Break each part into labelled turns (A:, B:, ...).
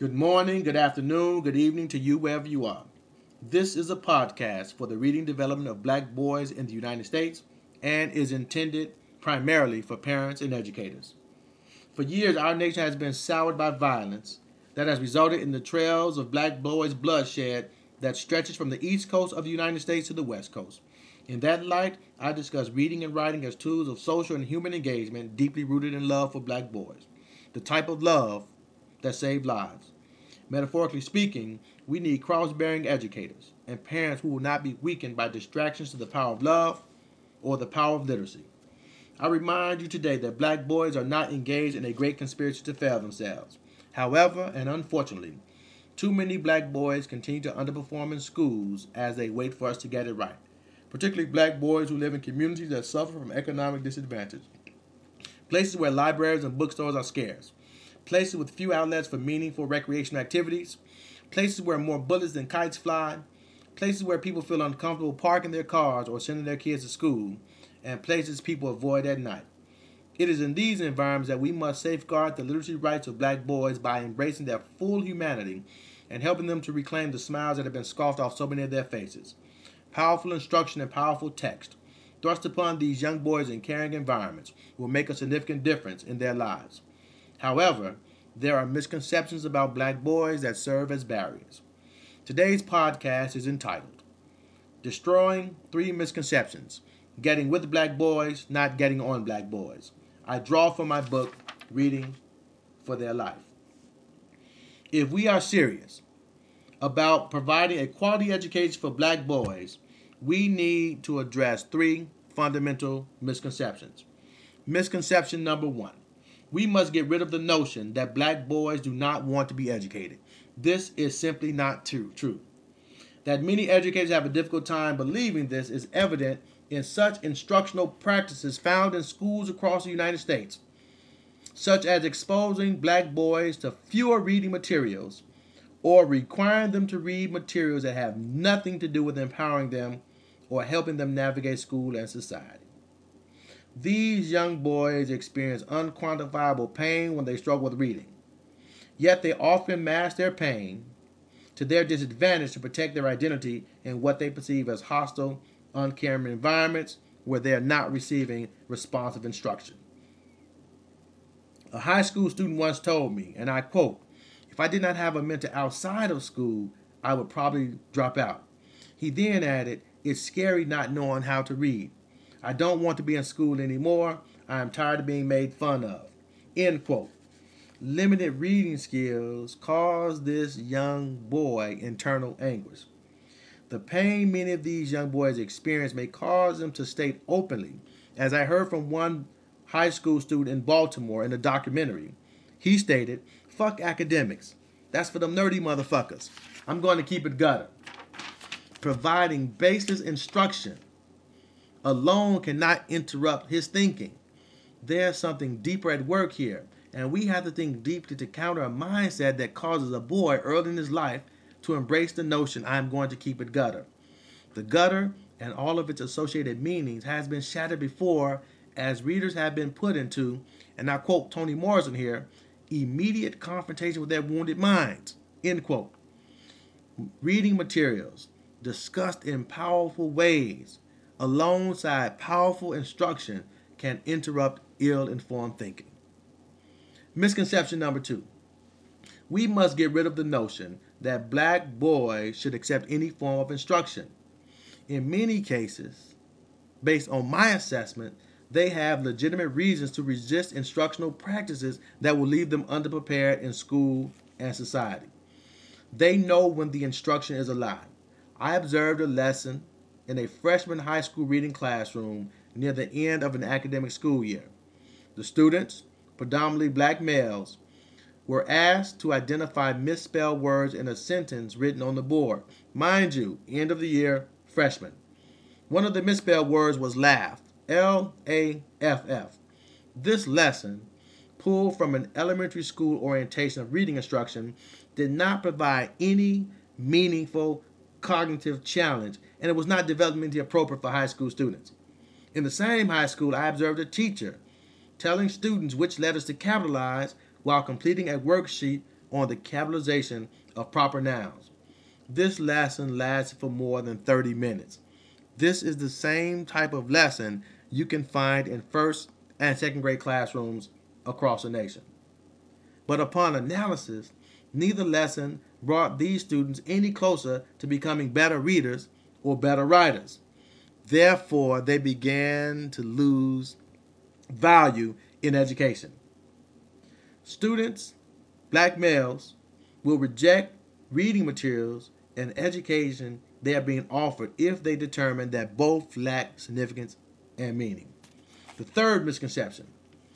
A: Good morning, good afternoon, good evening to you wherever you are. This is a podcast for the reading development of black boys in the United States and is intended primarily for parents and educators. For years, our nation has been soured by violence that has resulted in the trails of black boys' bloodshed that stretches from the east coast of the United States to the west coast. In that light, I discuss reading and writing as tools of social and human engagement deeply rooted in love for black boys, the type of love that saved lives. Metaphorically speaking, we need cross bearing educators and parents who will not be weakened by distractions to the power of love or the power of literacy. I remind you today that black boys are not engaged in a great conspiracy to fail themselves. However, and unfortunately, too many black boys continue to underperform in schools as they wait for us to get it right, particularly black boys who live in communities that suffer from economic disadvantage, places where libraries and bookstores are scarce, places with few outlets for meaningful recreational activities, places where more bullets than kites fly, places where people feel uncomfortable parking their cars or sending their kids to school, and places people avoid at night. It is in these environments that we must safeguard the literacy rights of black boys by embracing their full humanity and helping them to reclaim the smiles that have been scoffed off so many of their faces. Powerful instruction and powerful text thrust upon these young boys in caring environments will make a significant difference in their lives. However, there are misconceptions about black boys that serve as barriers. Today's podcast is entitled Destroying Three Misconceptions: Getting with Black Boys, Not Getting on Black Boys. I draw from my book, Reading for Their Life. If we are serious about providing a quality education for black boys, we need to address three fundamental misconceptions. Misconception number one: we must get rid of the notion that black boys do not want to be educated. This is simply not true. That many educators have a difficult time believing this is evident in such instructional practices found in schools across the United States, such as exposing black boys to fewer reading materials or requiring them to read materials that have nothing to do with empowering them or helping them navigate school and society. These young boys experience unquantifiable pain when they struggle with reading. Yet they often mask their pain to their disadvantage to protect their identity in what they perceive as hostile, uncaring environments where they are not receiving responsive instruction. A high school student once told me, and I quote, "If I did not have a mentor outside of school, I would probably drop out." He then added, "It's scary not knowing how to read. I don't want to be in school anymore. I am tired of being made fun of." End quote. Limited reading skills caused this young boy internal anguish. The pain many of these young boys experience may cause them to state openly, as I heard from one high school student in Baltimore in a documentary. He stated, "Fuck academics. That's for them nerdy motherfuckers. I'm going to keep it gutter." Providing baseless instruction alone cannot interrupt his thinking. There's something deeper at work here, and we have to think deeply to counter a mindset that causes a boy early in his life to embrace the notion, "I'm going to keep it gutter." The gutter and all of its associated meanings has been shattered before as readers have been put into, and I quote Toni Morrison here, "immediate confrontation with their wounded minds." End quote. Reading materials discussed in powerful ways alongside powerful instruction can interrupt ill-informed thinking. Misconception number two: we must get rid of the notion that black boys should accept any form of instruction. In many cases, based on my assessment, they have legitimate reasons to resist instructional practices that will leave them underprepared in school and society. They know when the instruction is a lie. I observed a lesson in a freshman high school reading classroom near the end of an academic school year. The students, predominantly black males, were asked to identify misspelled words in a sentence written on the board. Mind you, end of the year, freshmen. One of the misspelled words was laugh, Laff. This lesson, pulled from an elementary school orientation of reading instruction, did not provide any meaningful cognitive challenge, and it was not developmentally appropriate for high school students. In the same high school, I observed a teacher telling students which letters to capitalize while completing a worksheet on the capitalization of proper nouns. This lesson lasted for more than 30 minutes. This is the same type of lesson you can find in first and second grade classrooms across the nation. But upon analysis, neither lesson brought these students any closer to becoming better readers or better writers. Therefore, they began to lose value in education. Students, black males, will reject reading materials and education they are being offered if they determine that both lack significance and meaning. The third misconception: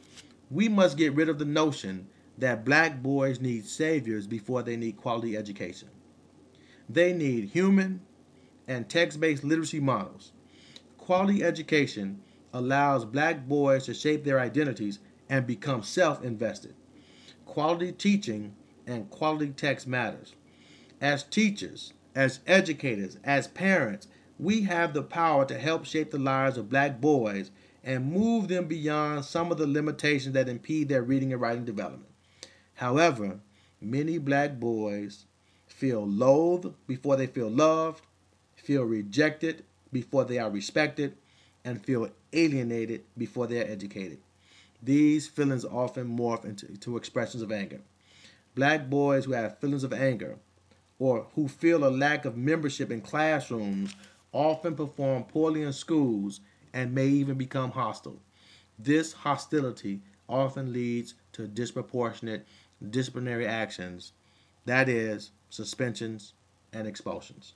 A: we must get rid of the notion that black boys need saviors before they need quality education. They need human and text-based literacy models. Quality education allows black boys to shape their identities and become self-invested. Quality teaching and quality text matters. As teachers, as educators, as parents, we have the power to help shape the lives of black boys and move them beyond some of the limitations that impede their reading and writing development. However, many black boys feel loathed before they feel loved, feel rejected before they are respected, and feel alienated before they are educated. These feelings often morph into expressions of anger. Black boys who have feelings of anger or who feel a lack of membership in classrooms often perform poorly in schools and may even become hostile. This hostility often leads to disproportionate disciplinary actions, that is, suspensions and expulsions.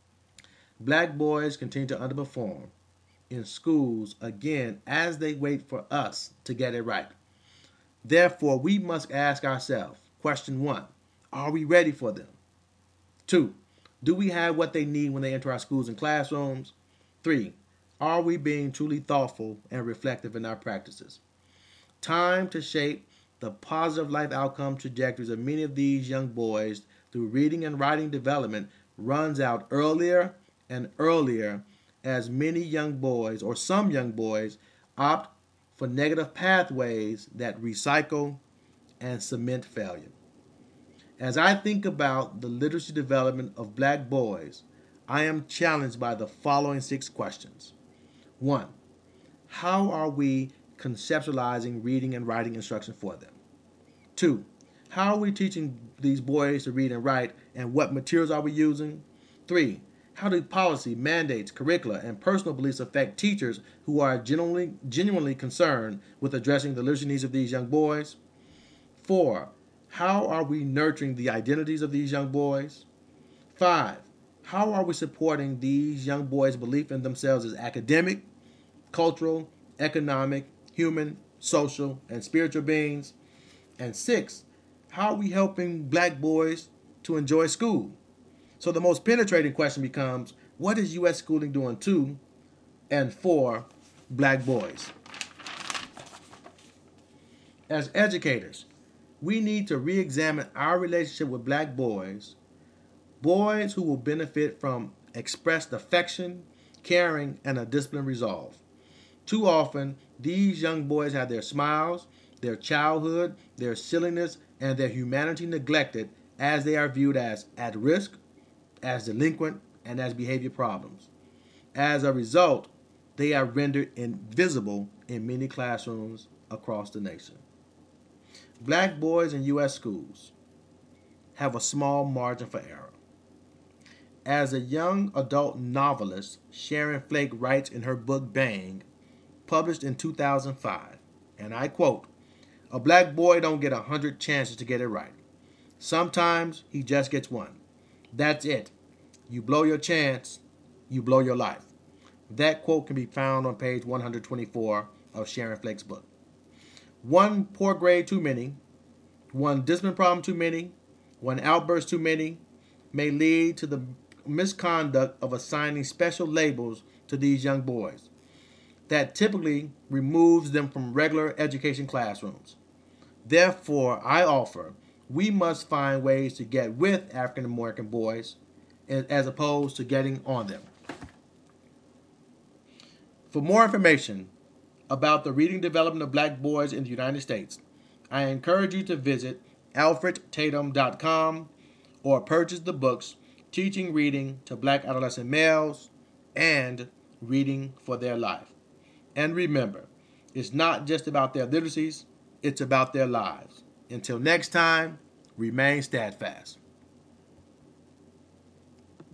A: Black boys continue to underperform in schools again as they wait for us to get it right. Therefore, we must ask ourselves, question 1, are we ready for them? 2, do we have what they need when they enter our schools and classrooms? 3, are we being truly thoughtful and reflective in our practices? Time to shape the positive life outcome trajectories of many of these young boys through reading and writing development runs out earlier and earlier as many young boys, or some young boys, opt for negative pathways that recycle and cement failure. As I think about the literacy development of black boys, I am challenged by the following 6 questions. 1, how are we conceptualizing reading and writing instruction for them? 2, how are we teaching these boys to read and write, and what materials are we using? 3, how do policy, mandates, curricula, and personal beliefs affect teachers who are genuinely concerned with addressing the literacy needs of these young boys? 4, how are we nurturing the identities of these young boys? 5, how are we supporting these young boys' belief in themselves as academic, cultural, economic, human, social, and spiritual beings? And 6, how are we helping black boys to enjoy school? So the most penetrating question becomes, what is U.S. schooling doing to and for black boys? As educators, we need to re-examine our relationship with black boys, boys who will benefit from expressed affection, caring, and a disciplined resolve. Too often, these young boys have their smiles, their childhood, their silliness, and their humanity neglected as they are viewed as at risk, as delinquent, and as behavior problems. As a result, they are rendered invisible in many classrooms across the nation. Black boys in U.S. schools have a small margin for error. As a young adult novelist, Sharon Flake writes in her book Bang, published in 2005, and I quote, "A black boy don't get 100 chances to get it right. Sometimes he just gets one. That's it. You blow your chance, you blow your life." That quote can be found on page 124 of Sharon Flake's book. One poor grade too many, one discipline problem too many, one outburst too many may lead to the misconduct of assigning special labels to these young boys. That typically removes them from regular education classrooms. Therefore, I offer we must find ways to get with African American boys as opposed to getting on them. For more information about the reading development of black boys in the United States, I encourage you to visit alfredtatum.com, or purchase the books Teaching Reading to Black Adolescent Males and Reading for Their Life. And remember, it's not just about their literacies, it's about their lives. Until next time, remain steadfast.